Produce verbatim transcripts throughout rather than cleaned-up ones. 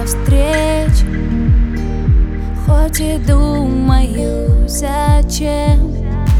встречи, хоть и думаю, зачем.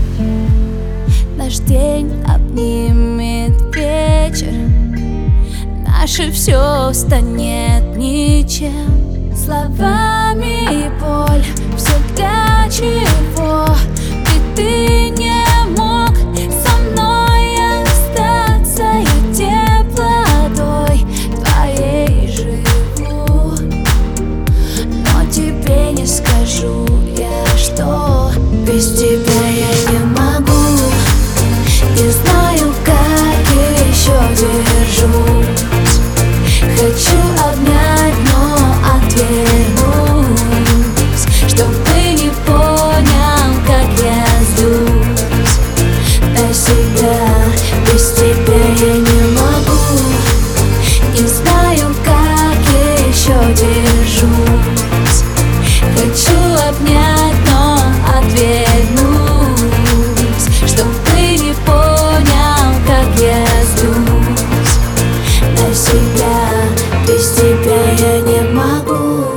Наш день обнимет вечер, наше все станет ничем. Словами и боль, все для чего? Ведь ты не мог со мной остаться. Я теплотой твоей живу, но тебе не скажу я, что без тебя я не могу. Не знаю, как еще держусь. Хочу обнять, но отвернусь, чтоб ты не понял, как я злюсь на себя. Без тебя я не могу. Не знаю, как еще держусь. Хочу обнять, но отвернусь, чтоб ты не понял, как я злюсь на себя. Без тебя я не могу.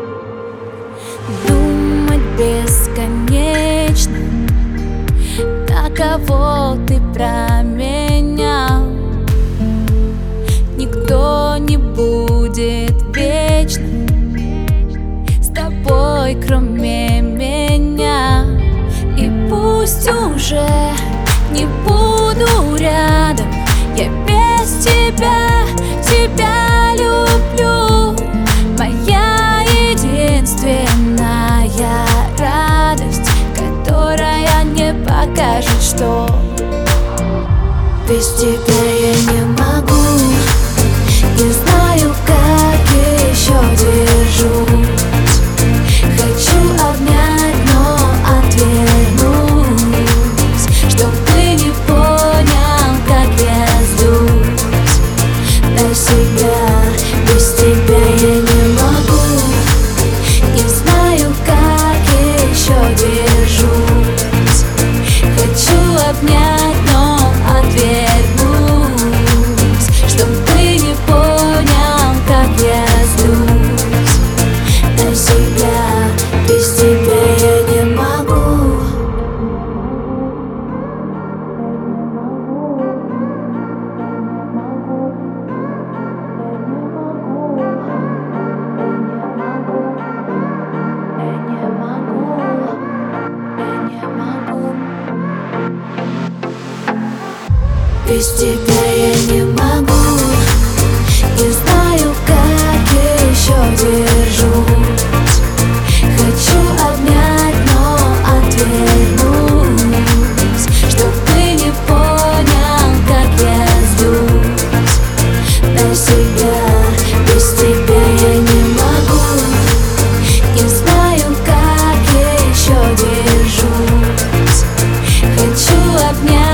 Думать бесконечно, на кого ты променял. Никто не будет вечно с тобой, кроме меня. И пусть уже не буду рядом, я без тебя, тебя люблю. Моя единственная радость, которая не покажет, что без тебя я не могу. Не знаю, как еще держусь. Хочу обнять, но отвернусь, чтоб ты не понял, как я злюсь на себя. Без тебя я не могу. Не знаю, как еще держусь. Хочу обнять, но отвернусь, чтоб ты не понял, как я злюсь на себя. Без тебя я не могу. Без тебя я не могу. Не знаю, как еще держусь. Хочу обнять, но отвернусь, чтоб ты не понял, как я злюсь на себя. Без тебя я не могу. Не знаю, как еще держусь. Хочу обнять.